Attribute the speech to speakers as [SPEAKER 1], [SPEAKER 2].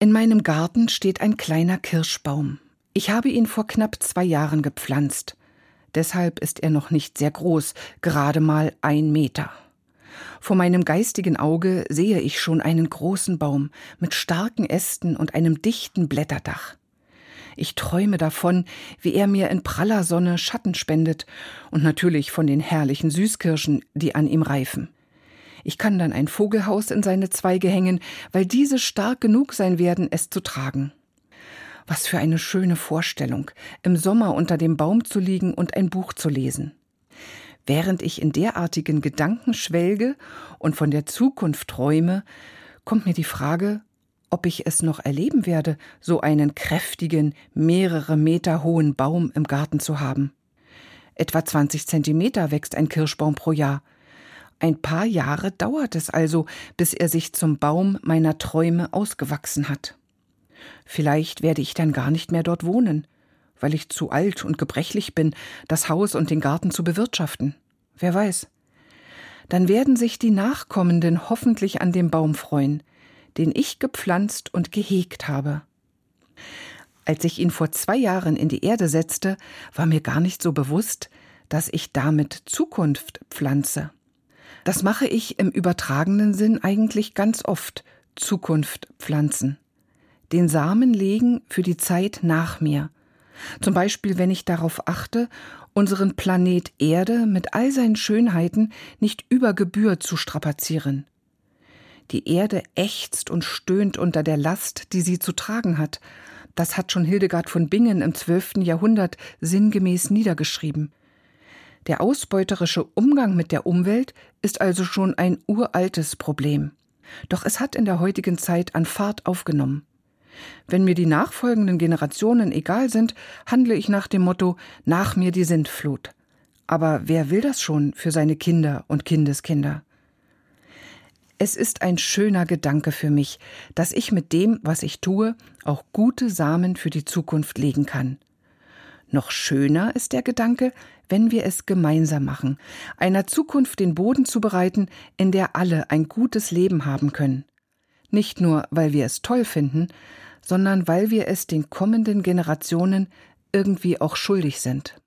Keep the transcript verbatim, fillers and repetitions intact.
[SPEAKER 1] In meinem Garten steht ein kleiner Kirschbaum. Ich habe ihn vor knapp zwei Jahren gepflanzt. Deshalb ist er noch nicht sehr groß, gerade mal ein Meter. Vor meinem geistigen Auge sehe ich schon einen großen Baum mit starken Ästen und einem dichten Blätterdach. Ich träume davon, wie er mir in praller Sonne Schatten spendet und natürlich von den herrlichen Süßkirschen, die an ihm reifen. Ich kann dann ein Vogelhaus in seine Zweige hängen, weil diese stark genug sein werden, es zu tragen. Was für eine schöne Vorstellung, im Sommer unter dem Baum zu liegen und ein Buch zu lesen. Während ich in derartigen Gedanken schwelge und von der Zukunft träume, kommt mir die Frage, ob ich es noch erleben werde, so einen kräftigen, mehrere Meter hohen Baum im Garten zu haben. Etwa zwanzig Zentimeter wächst ein Kirschbaum pro Jahr. Ein paar Jahre dauert es also, bis er sich zum Baum meiner Träume ausgewachsen hat. Vielleicht werde ich dann gar nicht mehr dort wohnen, weil ich zu alt und gebrechlich bin, das Haus und den Garten zu bewirtschaften. Wer weiß. Dann werden sich die Nachkommenden hoffentlich an dem Baum freuen, den ich gepflanzt und gehegt habe. Als ich ihn vor zwei Jahren in die Erde setzte, war mir gar nicht so bewusst, dass ich damit Zukunft pflanze. Das mache ich im übertragenen Sinn eigentlich ganz oft, Zukunft pflanzen. Den Samen legen für die Zeit nach mir. Zum Beispiel, wenn ich darauf achte, unseren Planet Erde mit all seinen Schönheiten nicht über Gebühr zu strapazieren. Die Erde ächzt und stöhnt unter der Last, die sie zu tragen hat. Das hat schon Hildegard von Bingen im zwölften Jahrhundert sinngemäß niedergeschrieben. Der ausbeuterische Umgang mit der Umwelt ist also schon ein uraltes Problem. Doch es hat in der heutigen Zeit an Fahrt aufgenommen. Wenn mir die nachfolgenden Generationen egal sind, handle ich nach dem Motto, nach mir die Sintflut. Aber wer will das schon für seine Kinder und Kindeskinder? Es ist ein schöner Gedanke für mich, dass ich mit dem, was ich tue, auch gute Samen für die Zukunft legen kann. Noch schöner ist der Gedanke, wenn wir es gemeinsam machen, einer Zukunft den Boden zu bereiten, in der alle ein gutes Leben haben können. Nicht nur, weil wir es toll finden, sondern weil wir es den kommenden Generationen irgendwie auch schuldig sind.